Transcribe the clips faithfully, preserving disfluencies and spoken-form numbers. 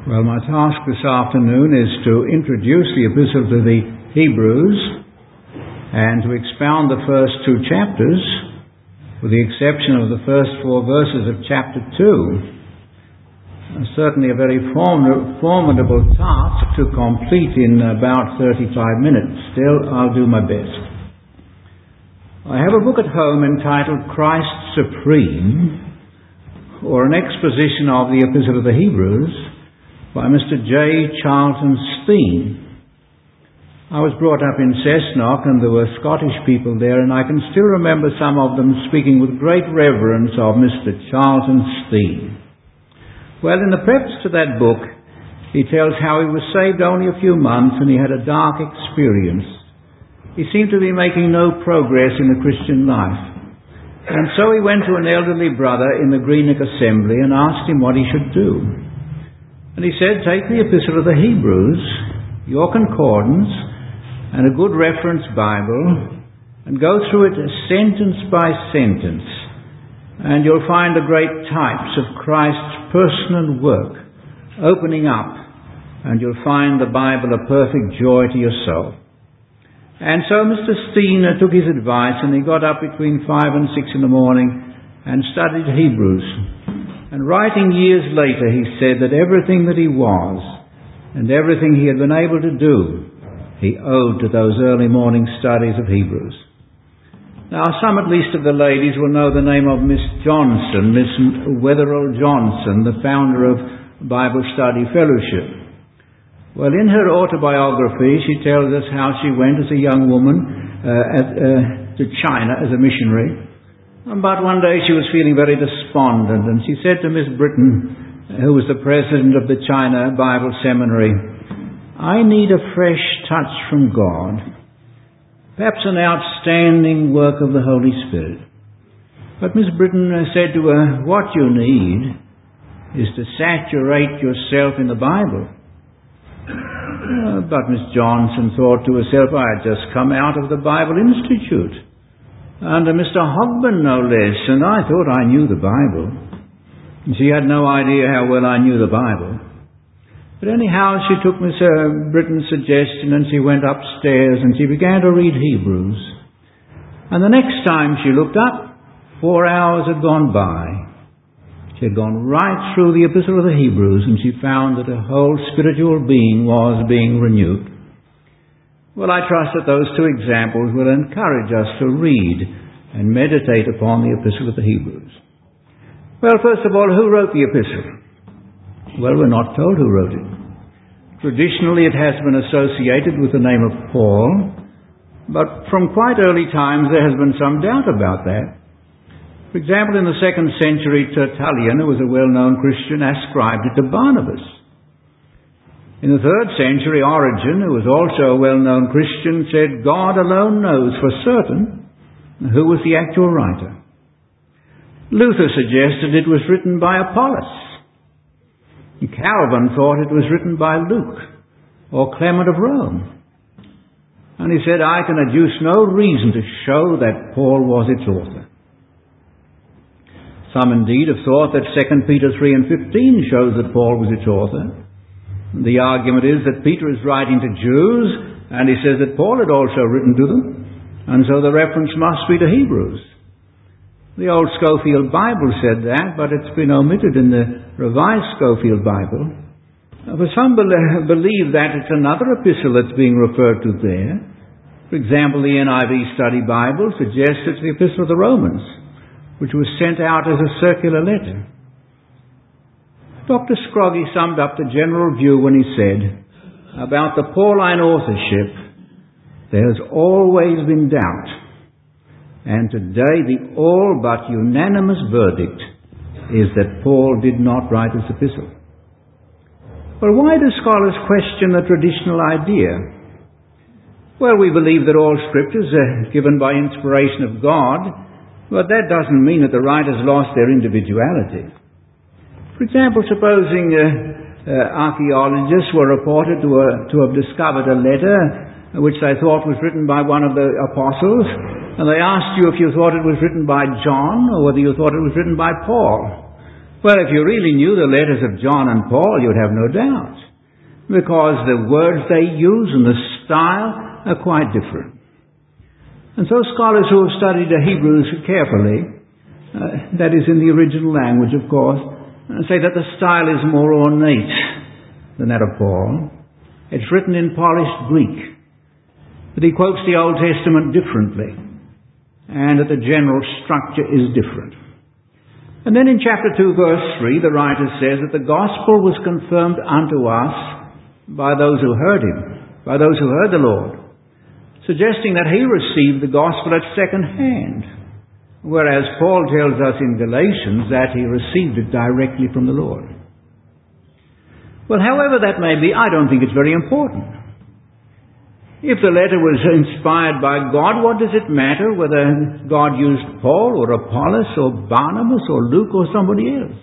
Well, my task this afternoon is to introduce the Epistle to the Hebrews and to expound the first two chapters, with the exception of the first four verses of chapter two. Certainly a very form- formidable task to complete in about thirty-five minutes. Still, I'll do my best. I have a book at home entitled Christ Supreme, or an exposition of the Epistle of the Hebrews, by Mister J. Charlton Steen. I was brought up in Cessnock, and there were Scottish people there, and I can still remember some of them speaking with great reverence of Mister Charlton Steen. Well, in the preface to that book, he tells how he was saved only a few months and he had a dark experience. He seemed to be making no progress in the Christian life. And so he went to an elderly brother in the Greenock Assembly and asked him what he should do. And he said, take the Epistle of the Hebrews, your concordance, and a good reference Bible, and go through it sentence by sentence, and you'll find the great types of Christ's personal work opening up, and you'll find the Bible a perfect joy to your soul. And so Mister Steen took his advice, and he got up between five and six in the morning and studied Hebrews. And writing years later, he said that everything that he was and everything he had been able to do, he owed to those early morning studies of Hebrews. Now, some at least of the ladies will know the name of Miss Johnson, Miss Wetherell Johnson, the founder of Bible Study Fellowship. Well, in her autobiography, she tells us how she went as a young woman uh, at, uh, to China as a missionary. But one day she was feeling very despondent, and she said to Miss Britton, who was the president of the China Bible Seminary, I need a fresh touch from God, perhaps an outstanding work of the Holy Spirit. But Miss Britton said to her, what you need is to saturate yourself in the Bible. Uh, but Miss Johnson thought to herself, I had just come out of the Bible Institute, under Mister Hogben, no less, and I thought I knew the Bible. And she had no idea how well I knew the Bible. But anyhow, she took Miss uh, Britton's suggestion, and she went upstairs, and she began to read Hebrews. And the next time she looked up, four hours had gone by. She had gone right through the Epistle of the Hebrews, and she found that her whole spiritual being was being renewed. Well, I trust that those two examples will encourage us to read and meditate upon the Epistle of the Hebrews. Well, first of all, who wrote the Epistle? Well, we're not told who wrote it. Traditionally, it has been associated with the name of Paul, but from quite early times there has been some doubt about that. For example, in the second century, Tertullian, who was a well-known Christian, ascribed it to Barnabas. In the third century, Origen, who was also a well-known Christian, said God alone knows for certain who was the actual writer. Luther suggested it was written by Apollos. Calvin thought it was written by Luke or Clement of Rome. And he said, I can adduce no reason to show that Paul was its author. Some indeed have thought that Second Peter three and fifteen shows that Paul was its author. The argument is that Peter is writing to Jews, and he says that Paul had also written to them, and so the reference must be to Hebrews. The old Scofield Bible said that, but it's been omitted in the Revised Scofield Bible. For some believe that it's another epistle that's being referred to there. For example, the N I V Study Bible suggests it's the Epistle of the Romans, which was sent out as a circular letter. Doctor Scroggie summed up the general view when he said, about the Pauline authorship, there has always been doubt, and today the all but unanimous verdict is that Paul did not write this epistle. Well, why do scholars question the traditional idea? Well, we believe that all scriptures are given by inspiration of God, but that doesn't mean that the writers lost their individuality. For example, supposing uh, uh, archaeologists were reported to, uh, to have discovered a letter which they thought was written by one of the apostles, and they asked you if you thought it was written by John or whether you thought it was written by Paul. Well, if you really knew the letters of John and Paul, you'd have no doubt, because the words they use and the style are quite different. And so scholars who have studied the Hebrews carefully, uh, that is in the original language, of course, uh, say that the style is more ornate than that of Paul. It's written in polished Greek, that he quotes the Old Testament differently, and that the general structure is different. And then in chapter two, verse three, the writer says that the gospel was confirmed unto us by those who heard him, by those who heard the Lord, suggesting that he received the gospel at second hand, whereas Paul tells us in Galatians that he received it directly from the Lord. Well, however that may be, I don't think it's very important. If the letter was inspired by God, what does it matter whether God used Paul or Apollos or Barnabas or Luke or somebody else?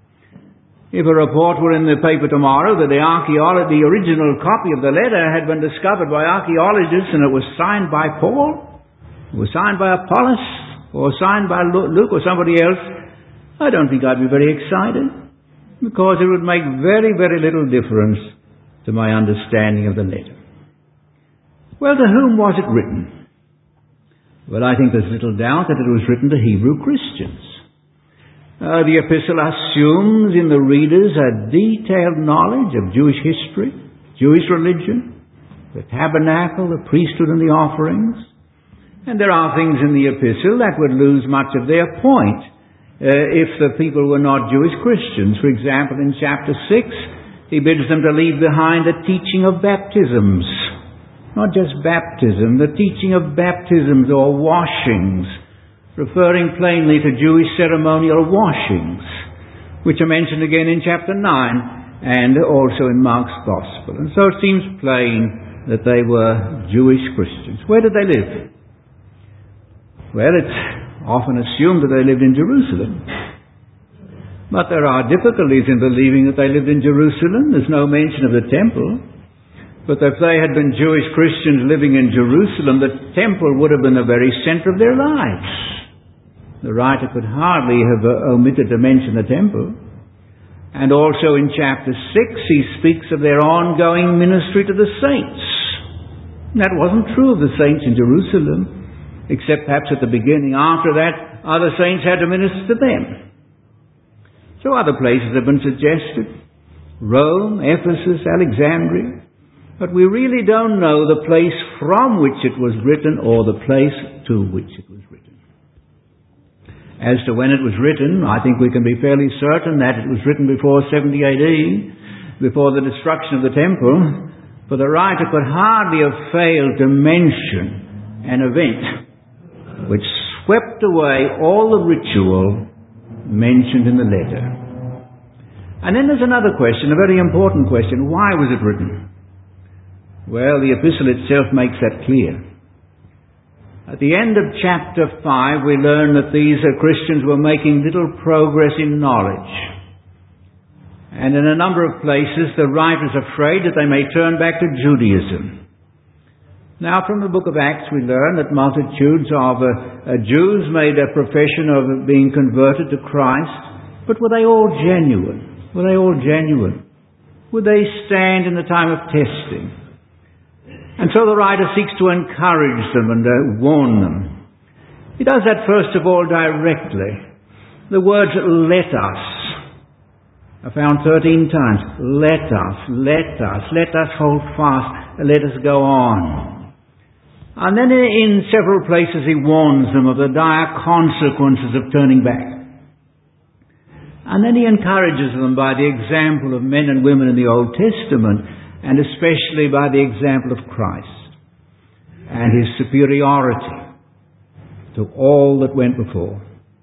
If a report were in the paper tomorrow that the archaeolo- the original copy of the letter had been discovered by archaeologists and it was signed by Paul, it was signed by Apollos, or signed by Luke or somebody else, I don't think I'd be very excited, because it would make very, very little difference to my understanding of the letter. Well, to whom was it written? Well, I think there's little doubt that it was written to Hebrew Christians. Uh, the epistle assumes in the readers a detailed knowledge of Jewish history, Jewish religion, the tabernacle, the priesthood and the offerings. And there are things in the epistle that would lose much of their point uh, if the people were not Jewish Christians. For example, in chapter six, he bids them to leave behind the teaching of baptisms. Not just baptism, the teaching of baptisms or washings, referring plainly to Jewish ceremonial washings, which are mentioned again in chapter nine and also in Mark's Gospel. And so it seems plain that they were Jewish Christians. Where did they live? Well, it's often assumed that they lived in Jerusalem. But there are difficulties in believing that they lived in Jerusalem. There's no mention of the temple. But if they had been Jewish Christians living in Jerusalem, the temple would have been the very center of their lives. The writer could hardly have uh, omitted to mention the temple. And also in chapter six, he speaks of their ongoing ministry to the saints. That wasn't true of the saints in Jerusalem, except perhaps at the beginning. After that, other saints had to minister to them. So other places have been suggested. Rome, Ephesus, Alexandria. But we really don't know the place from which it was written or the place to which it was written. As to when it was written, I think we can be fairly certain that it was written before seventy A D, before the destruction of the temple, for the writer could hardly have failed to mention an event which swept away all the ritual mentioned in the letter. And then there's another question, a very important question. Why was it written? Well, the epistle itself makes that clear. At the end of chapter five, we learn that these uh, Christians were making little progress in knowledge. And in a number of places, the writer is afraid that they may turn back to Judaism. Now, from the book of Acts, we learn that multitudes of uh, uh, Jews made a profession of being converted to Christ. But were they all genuine? Were they all genuine? Would they stand in the time of testing? And so the writer seeks to encourage them and uh, warn them. He does that first of all directly. The words "let us" are found thirteen times. Let us, let us, let us hold fast, let us go on. And then in several places he warns them of the dire consequences of turning back. And then he encourages them by the example of men and women in the Old Testament, and especially by the example of Christ and his superiority to all that went before.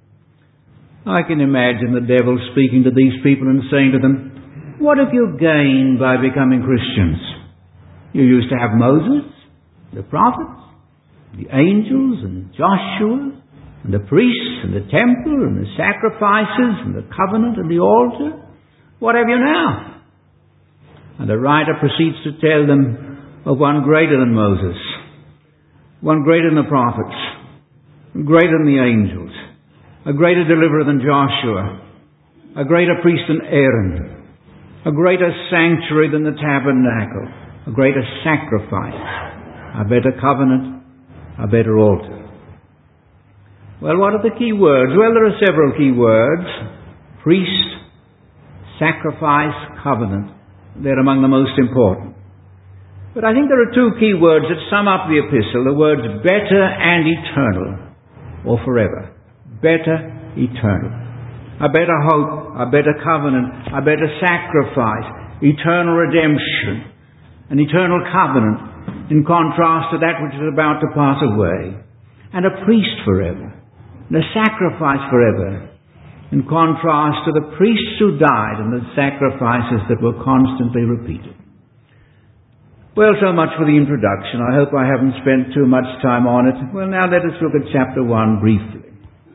I can imagine the devil speaking to these people and saying to them, what have you gained by becoming Christians? You used to have Moses, the prophets, the angels and Joshua, and the priests and the temple and the sacrifices and the covenant and the altar. What have you now? And the writer proceeds to tell them of one greater than Moses, one greater than the prophets, greater than the angels, a greater deliverer than Joshua. a greater priest than Aaron, a greater sanctuary than the tabernacle, a greater sacrifice, a better covenant, a better altar. Well, what are the key words? Well, there are several key words. Priest, sacrifice, covenant. They're among the most important. But I think there are two key words that sum up the epistle, the words better and eternal, or forever. Better, eternal. A better hope, a better covenant, a better sacrifice, eternal redemption, an eternal covenant, in contrast to that which is about to pass away. And a priest forever, and a sacrifice forever, in contrast to the priests who died and the sacrifices that were constantly repeated. Well, so much for the introduction. I hope I haven't spent too much time on it. Well, now let us look at chapter one briefly.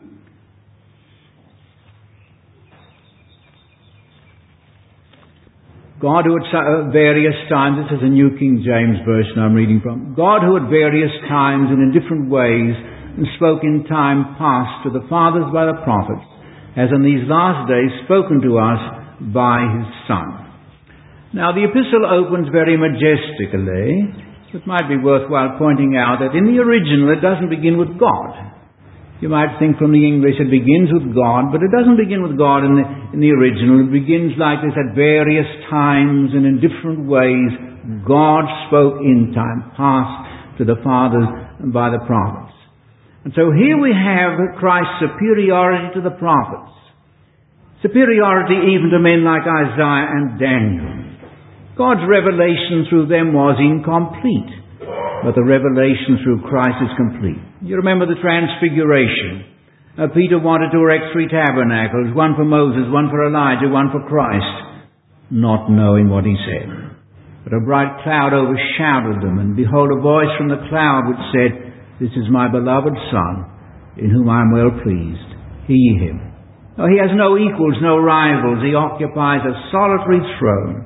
God who at various times, this is a New King James version I'm reading from, God who at various times and in different ways spoke in time past to the fathers by the prophets, has in these last days spoken to us by His Son. Now the epistle opens very majestically. It might be worthwhile pointing out that in the original it doesn't begin with God. You might think from the English it begins with God, but it doesn't begin with God in the, in the original. It begins like this: at various times and in different ways God spoke in time past to the fathers by the prophets. And so here we have Christ's superiority to the prophets. Superiority even to men like Isaiah and Daniel. God's revelation through them was incomplete, but the revelation through Christ is complete. You remember the transfiguration. Uh, Peter wanted to erect three tabernacles, one for Moses, one for Elijah, one for Christ, not knowing what he said. But a bright cloud overshadowed them, and behold, a voice from the cloud which said, "This is my beloved Son, in whom I am well pleased. Hear ye him." Oh, he has no equals, no rivals. He occupies a solitary throne.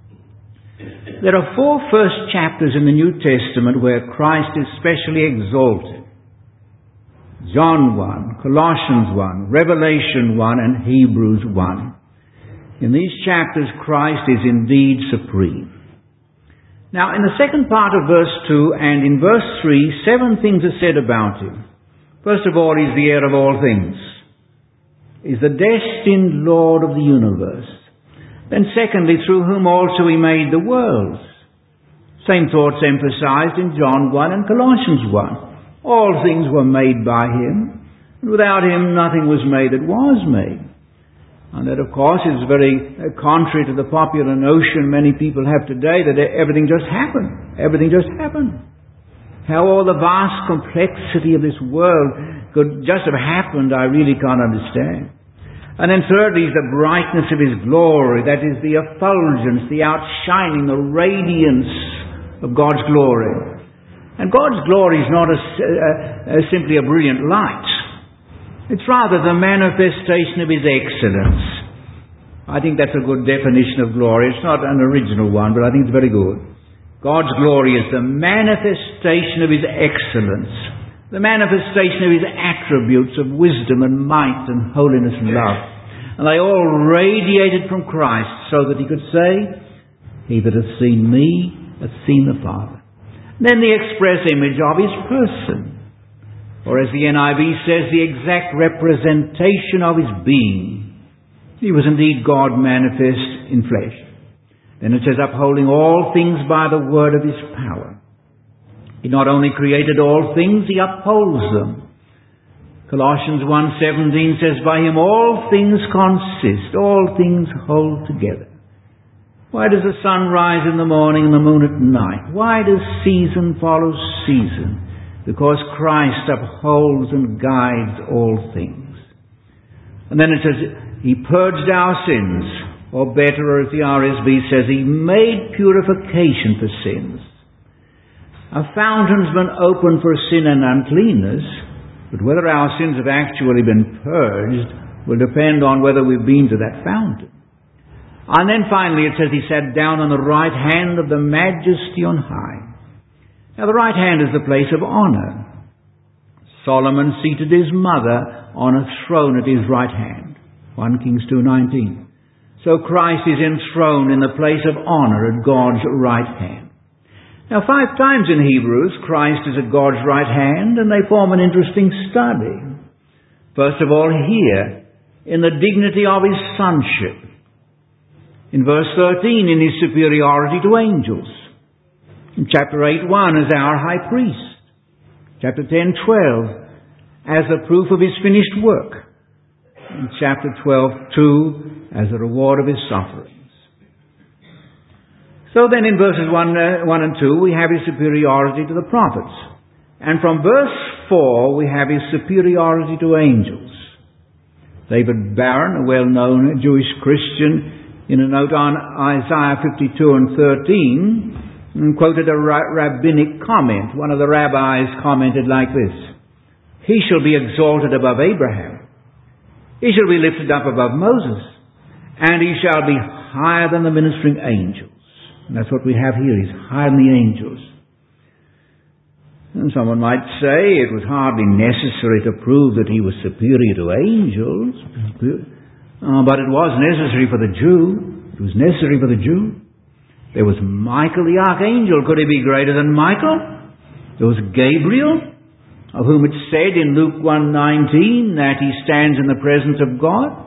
There are four first chapters in the New Testament where Christ is specially exalted. John one, Colossians one, Revelation one, and Hebrews one. In these chapters, Christ is indeed supreme. Now, in the second part of verse two and in verse three, seven things are said about Him. First of all, He's the heir of all things. He's the destined Lord of the universe. Then secondly, through whom also He made the worlds. Same thoughts emphasized in John one and Colossians one. All things were made by Him, and without Him nothing was made that was made. And that, of course, is very contrary to the popular notion many people have today that everything just happened. Everything just happened. How all the vast complexity of this world could just have happened, I really can't understand. And then thirdly is the brightness of His glory, that is the effulgence, the outshining, the radiance of God's glory. And God's glory is not a, a, a simply a brilliant light. It's rather the manifestation of His excellence. I think that's a good definition of glory. It's not an original one, but I think it's very good. God's glory is the manifestation of His excellence, the manifestation of His attributes of wisdom and might and holiness and love. And they all radiated from Christ so that He could say, "He that hath seen me hath seen the Father." And then the express image of His person, or as the N I V says, the exact representation of His being. He was indeed God manifest in flesh. Then it says, upholding all things by the word of His power. He not only created all things, He upholds them. Colossians one seventeen says, by Him all things consist, all things hold together. Why does the sun rise in the morning and the moon at night? Why does season follow season? Because Christ upholds and guides all things. And then it says, He purged our sins, or better, or as the R S V says, He made purification for sins. A fountain's been opened for sin and uncleanness, but whether our sins have actually been purged will depend on whether we've been to that fountain. And then finally it says He sat down on the right hand of the Majesty on high. Now the right hand is the place of honor. Solomon seated his mother on a throne at his right hand. First Kings two nineteen. So Christ is enthroned in the place of honor at God's right hand. Now, five times in Hebrews, Christ is at God's right hand, and they form an interesting study. First of all, here, in the dignity of his sonship. In verse thirteen, in his superiority to angels. In chapter eight one, as our high priest. Chapter ten twelve, as the proof of his finished work. In chapter twelve two, as the reward of his sufferings. So then in verses one, uh, one and two, we have his superiority to the prophets. And from verse four, we have his superiority to angels. David Barron, a well-known Jewish Christian, in a note on Isaiah fifty-two and thirteen, quoted a rabbinic comment. One of the rabbis commented like this: "He shall be exalted above Abraham. He shall be lifted up above Moses. And he shall be higher than the ministering angels." And that's what we have here. He's higher than the angels. And someone might say it was hardly necessary to prove that he was superior to angels. Uh, but it was necessary for the Jew. It was necessary for the Jew. There was Michael the archangel. Could he be greater than Michael? There was Gabriel, of whom it said in Luke one nineteen that he stands in the presence of God.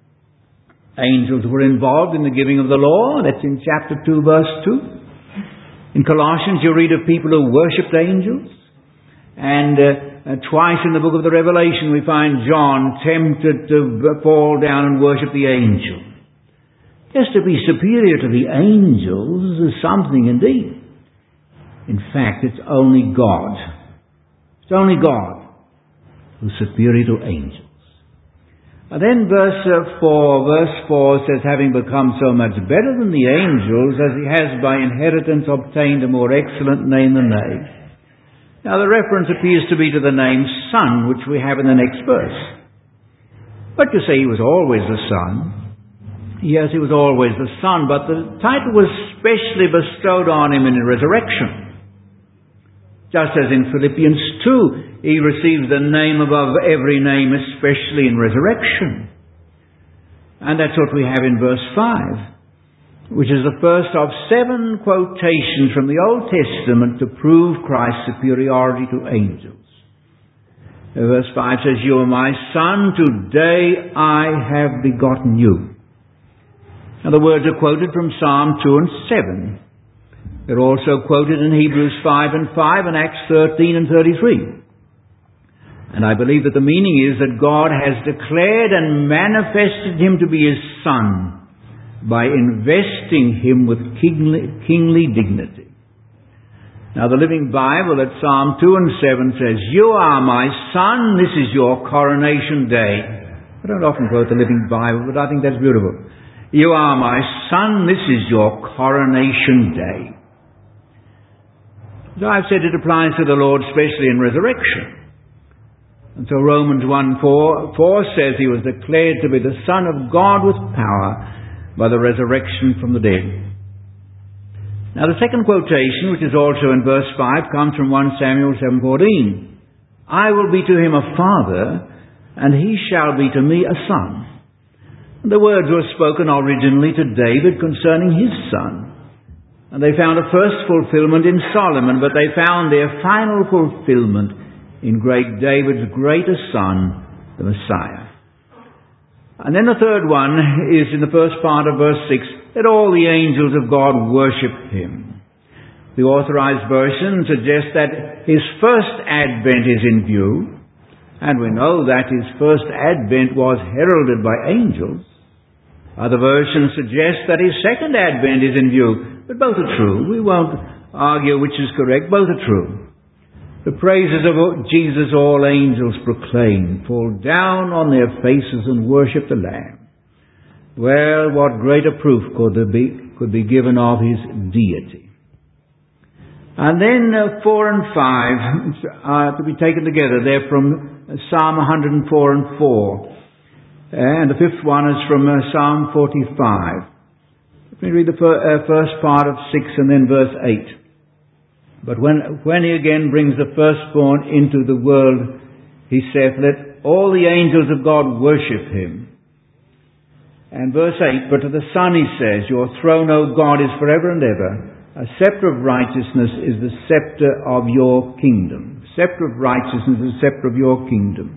Angels were involved in the giving of the law. That's in chapter two, verse two. In Colossians, you read of people who worshipped angels. And uh, uh, twice in the book of the Revelation, we find John tempted to fall down and worship the angel. Just to be superior to the angels is something indeed. In fact, it's only God. It's only God who's superior to angels. And then verse four, verse four says, having become so much better than the angels, as he has by inheritance obtained a more excellent name than they. Now the reference appears to be to the name Son, which we have in the next verse. But you say he was always the Son. Yes, he was always the Son, but the title was specially bestowed on him in the resurrection. Just as in Philippians two, he receives the name above every name, especially in resurrection. And that's what we have in verse five, which is the first of seven quotations from the Old Testament to prove Christ's superiority to angels. Verse five says, "You are my son, today I have begotten you." Now the words are quoted from Psalm two and seven. They're also quoted in Hebrews five and five and Acts thirteen and thirty-three. And I believe that the meaning is that God has declared and manifested him to be his son by investing him with kingly, kingly dignity. Now the Living Bible at Psalm two and seven says, "You are my son, this is your coronation day." I don't often quote the Living Bible, but I think that's beautiful. "You are my son, this is your coronation day." So I've said it applies to the Lord, especially in resurrection. And so Romans one four, four says he was declared to be the Son of God with power by the resurrection from the dead. Now the second quotation, which is also in verse five, comes from First Samuel seven fourteen. "I will be to him a father, and he shall be to me a son." And the words were spoken originally to David concerning his son. And they found a first fulfillment in Solomon, but they found their final fulfillment in great David's greatest son, the Messiah. And then the third one is in the first part of verse six, that all the angels of God worship him. The Authorized Version suggests that his first advent is in view, and we know that his first advent was heralded by angels. Other versions suggest that his second advent is in view, but both are true. We won't argue which is correct, both are true. The praises of Jesus all angels proclaim, fall down on their faces and worship the Lamb. Well, what greater proof could there be, could be given of his deity? And then uh, four and five are to be taken together. They're from Psalm one hundred four and four. And the fifth one is from uh, Psalm forty-five. Let me read the fir- uh, first part of six and then verse eight. "But when, when he again brings the firstborn into the world, he saith, let all the angels of God worship him. And verse eight, but to the Son he says, your throne, O God, is forever and ever. A scepter of righteousness is the scepter of your kingdom. Scepter of righteousness is the scepter of your kingdom.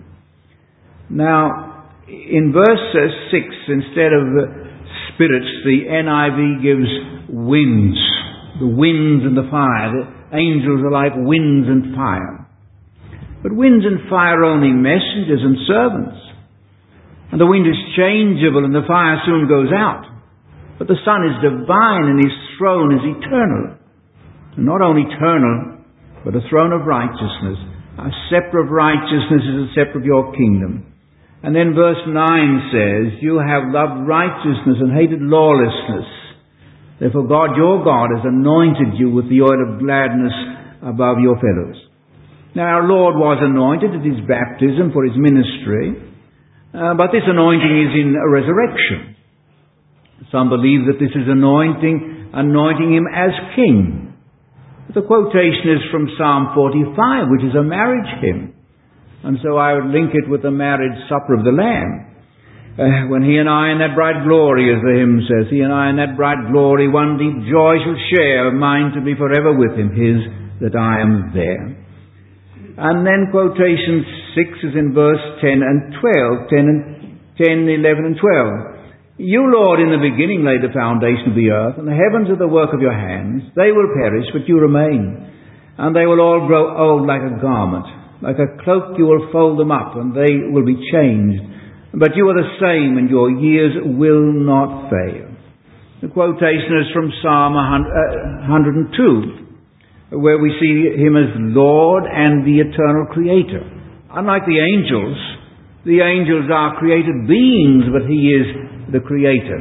Now, in verse six, instead of spirits, the N I V gives winds. The winds and the fire. The angels are like winds and fire. But winds and fire are only messengers and servants. And the wind is changeable and the fire soon goes out. But the Son is divine and his throne is eternal. And not only eternal, but a throne of righteousness. A scepter of righteousness is a scepter of your kingdom. And then verse nine says, you have loved righteousness and hated lawlessness. Therefore God, your God, has anointed you with the oil of gladness above your fellows. Now our Lord was anointed at his baptism for his ministry. Uh, but this anointing is in a resurrection. Some believe that this is anointing, anointing him as king. The quotation is from Psalm forty-five, which is a marriage hymn. And so I would link it with the marriage supper of the Lamb. Uh, when he and I in that bright glory, as the hymn says, he and I in that bright glory, one deep joy shall share, mine to be forever with him, his that I am there. And then quotation six is in verse ten and twelve, ten and ten, eleven and twelve. You, Lord, in the beginning laid the foundation of the earth, and the heavens are the work of your hands. They will perish, but you remain. And they will all grow old like a garment. Like a cloak you will fold them up, and they will be changed. But you are the same, and your years will not fail. The quotation is from Psalm one hundred two. Where we see him as Lord and the eternal creator. Unlike the angels, the angels are created beings, but he is the creator.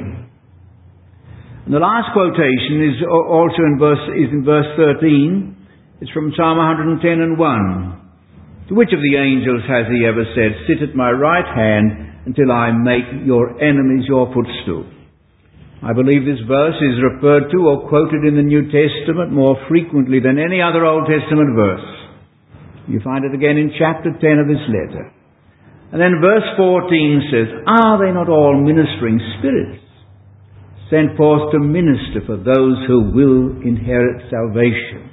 And the last quotation is also in verse, is in verse thirteen. It's from Psalm one hundred ten and one. To which of the angels has he ever said, sit at my right hand until I make your enemies your footstool? I believe this verse is referred to or quoted in the New Testament more frequently than any other Old Testament verse. You find it again in chapter ten of this letter. And then verse fourteen says, are they not all ministering spirits, sent forth to minister for those who will inherit salvation?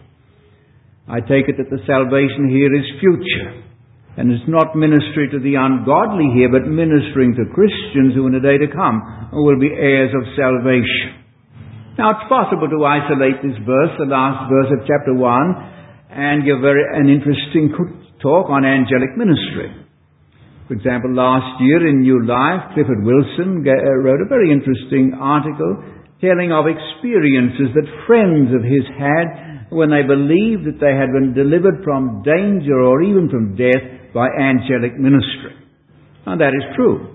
I take it that the salvation here is future. And it's not ministry to the ungodly here, but ministering to Christians who in the day to come will be heirs of salvation. Now it's possible to isolate this verse, the last verse of chapter one, and give very, an interesting talk on angelic ministry. For example, last year in New Life, Clifford Wilson wrote a very interesting article telling of experiences that friends of his had when they believed that they had been delivered from danger or even from death by angelic ministry. And that is true.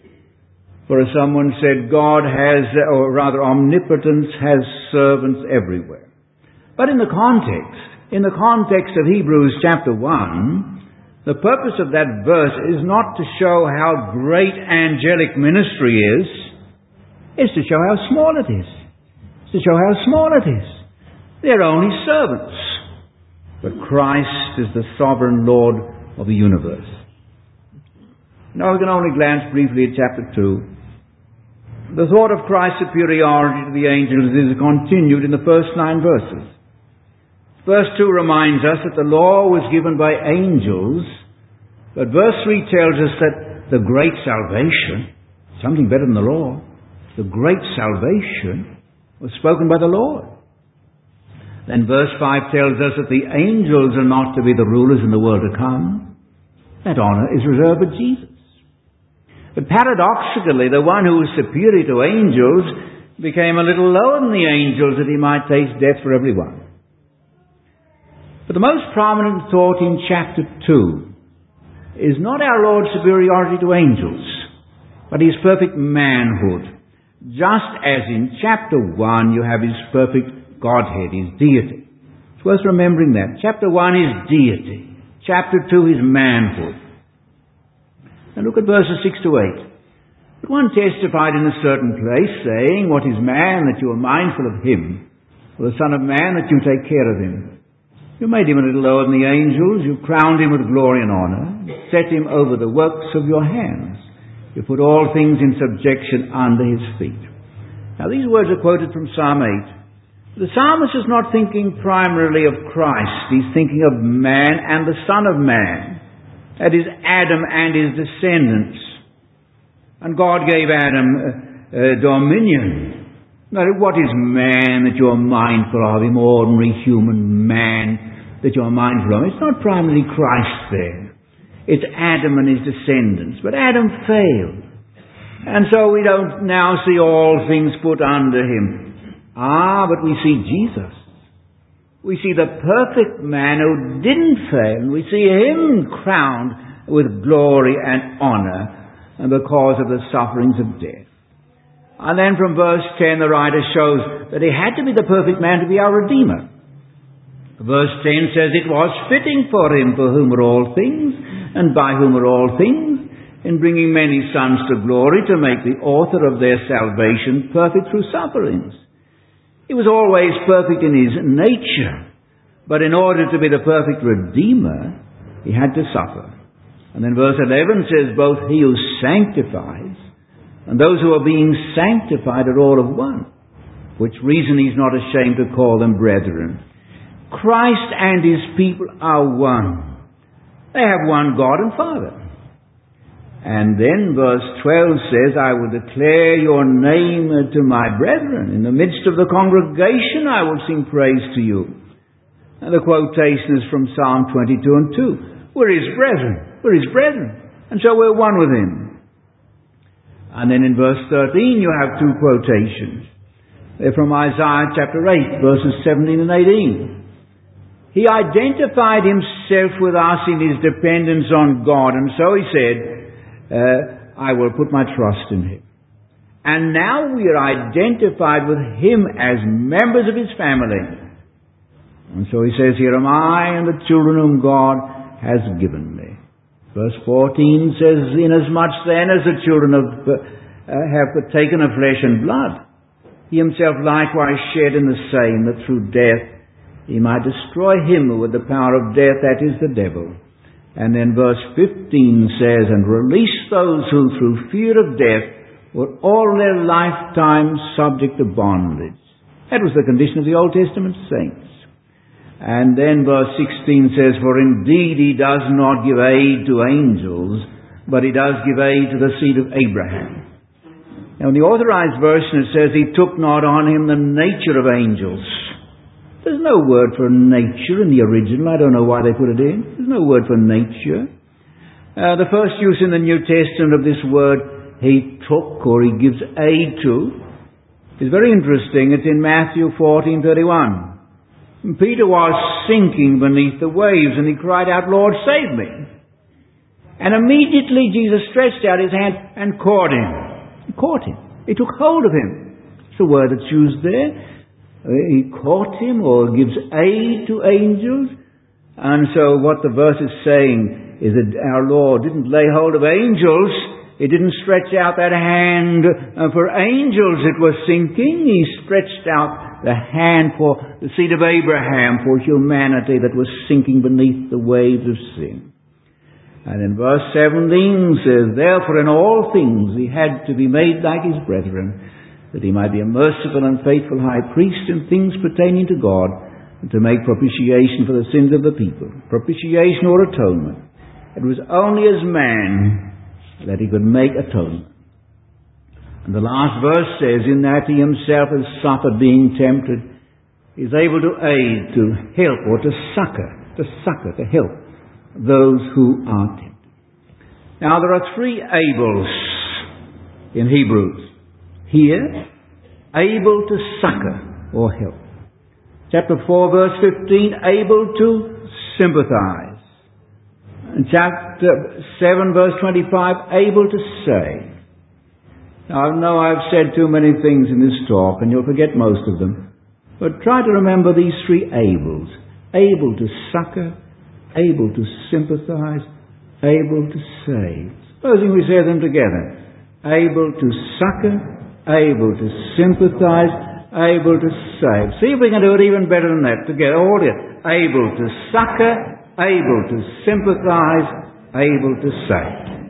For as someone said, God has, or rather omnipotence has servants everywhere. But in the context, in the context of Hebrews chapter one, the purpose of that verse is not to show how great angelic ministry is, it's to show how small it is. It's to show how small it is. They're only servants. But Christ is the sovereign Lord of the universe. Now we can only glance briefly at chapter two. The thought of Christ's superiority to the angels is continued in the first nine verses. Verse two reminds us that the law was given by angels, but verse three tells us that the great salvation, something better than the law, the great salvation was spoken by the Lord. Then verse five tells us that the angels are not to be the rulers in the world to come. That honor is reserved for Jesus. But paradoxically, the one who was superior to angels became a little lower than the angels that he might taste death for everyone. But the most prominent thought in chapter two is not our Lord's superiority to angels, but his perfect manhood. Just as in chapter one you have his perfect Godhead, his deity. It's worth remembering that. Chapter one is deity. Chapter two is manhood. Now look at verses six to eight. But one testified in a certain place, saying, what is man that you are mindful of him, or the Son of Man that you take care of him? You made him a little lower than the angels. You crowned him with glory and honor. You set him over the works of your hands. to put all things in subjection under his feet. Now these words are quoted from Psalm eight. The psalmist is not thinking primarily of Christ. He's thinking of man and the Son of Man. That is Adam and his descendants. And God gave Adam uh, uh, dominion. Now, what is man that you're mindful of him, ordinary human man that you're mindful of? It's not primarily Christ there. It's Adam and his descendants. But Adam failed. And so we don't now see all things put under him. Ah, but we see Jesus. We see the perfect man who didn't fail. We see him crowned with glory and honor because of the sufferings of death. And then from verse ten the writer shows that he had to be the perfect man to be our Redeemer. Verse ten says, it was fitting for him for whom are all things, and by whom are all things, in bringing many sons to glory, to make the author of their salvation perfect through sufferings. He was always perfect in his nature, but in order to be the perfect Redeemer, he had to suffer. And then verse eleven says, both he who sanctifies and those who are being sanctified are all of one, which reason he's not ashamed to call them brethren. Christ and his people are one. They have one God and Father. And then verse twelve says, I will declare your name to my brethren. In the midst of the congregation I will sing praise to you. And the quotation is from Psalm twenty-two and two. We're his brethren. We're his brethren. And so we're one with him. And then in verse thirteen you have two quotations. They're from Isaiah chapter eight, verses seventeen and eighteen. He identified himself with us in his dependence on God. And so he said, uh, I will put my trust in him. And now we are identified with him as members of his family. And so he says, here am I and the children whom God has given me. Verse fourteen says, inasmuch then as the children of, uh, have partaken of flesh and blood, he himself likewise shared in the same, that through death he might destroy him who with the power of death, that is the devil. And then verse fifteen says, and release those who through fear of death were all their lifetime subject to bondage. That was the condition of the Old Testament saints. And then verse sixteen says, for indeed he does not give aid to angels, but he does give aid to the seed of Abraham. Now in the Authorized Version it says, he took not on him the nature of angels. There's no word for nature in the original. I don't know why they put it in. There's no word for nature. Uh, the first use in the New Testament of this word, he took or he gives aid to, is very interesting. It's in Matthew fourteen thirty-one. Peter was sinking beneath the waves and he cried out, Lord, save me. And immediately Jesus stretched out his hand and caught him. He caught him. He took hold of him. It's the word that's used there. He caught him or gives aid to angels. And so what the verse is saying is that our Lord didn't lay hold of angels. He didn't stretch out that hand for angels that were sinking. He stretched out the hand for the seed of Abraham, for humanity that was sinking beneath the waves of sin. And in verse seventeen says, therefore in all things he had to be made like his brethren, that he might be a merciful and faithful high priest in things pertaining to God, and to make propitiation for the sins of the people. Propitiation or atonement. It was only as man that he could make atonement. And the last verse says, in that he himself has suffered being tempted, he is able to aid, to help, or to succor, to succor, to help those who are tempted. Now there are three ables in Hebrews. Here, able to succor or help. Chapter four, verse fifteen, able to sympathize. And chapter seven, verse twenty-five, able to save. Now, I know I've said too many things in this talk, and you'll forget most of them. But try to remember these three ables. Able to succor, able to sympathize, able to save. Supposing we say them together. Able to succor, able to sympathize, able to save. See if we can do it even better than that together. All it. Able to succor, able to sympathize, able to save.